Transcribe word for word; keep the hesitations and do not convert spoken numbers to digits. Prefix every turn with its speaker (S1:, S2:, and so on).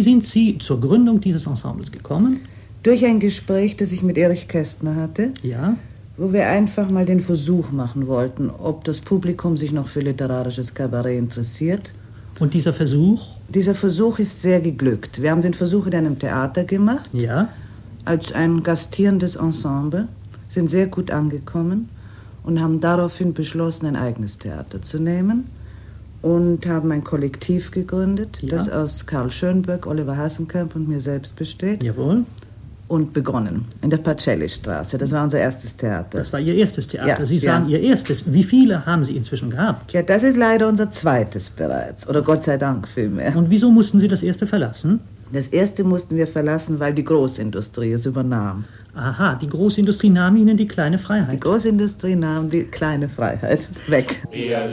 S1: wie sind Sie zur Gründung dieses Ensembles gekommen?
S2: Durch ein Gespräch, das ich mit Erich Kästner hatte.
S1: Ja.
S2: Wo wir einfach mal den Versuch machen wollten, ob das Publikum sich noch für literarisches Kabarett interessiert.
S1: Und dieser Versuch?
S2: Dieser Versuch ist sehr geglückt. Wir haben den Versuch in einem Theater gemacht.
S1: Ja.
S2: Als ein gastierendes Ensemble. Sind sehr gut angekommen und haben daraufhin beschlossen, ein eigenes Theater zu nehmen. Und haben ein Kollektiv gegründet, ja. das aus Karl Schönböck, Oliver Hasenkamp und mir selbst besteht.
S1: Jawohl.
S2: Und begonnen in der Pacelli-Straße. Das war unser erstes Theater.
S1: Das war Ihr erstes Theater.
S2: Ja,
S1: Sie sagen
S2: ja.
S1: Ihr erstes. Wie viele haben Sie inzwischen gehabt?
S2: Ja, das ist leider unser zweites bereits. Oder Gott sei Dank vielmehr.
S1: Und wieso mussten Sie das erste verlassen?
S2: Das erste mussten wir verlassen, weil die Großindustrie es übernahm.
S1: Aha, die Großindustrie nahm Ihnen die kleine Freiheit.
S2: Die Großindustrie nahm die kleine Freiheit weg.
S3: Wir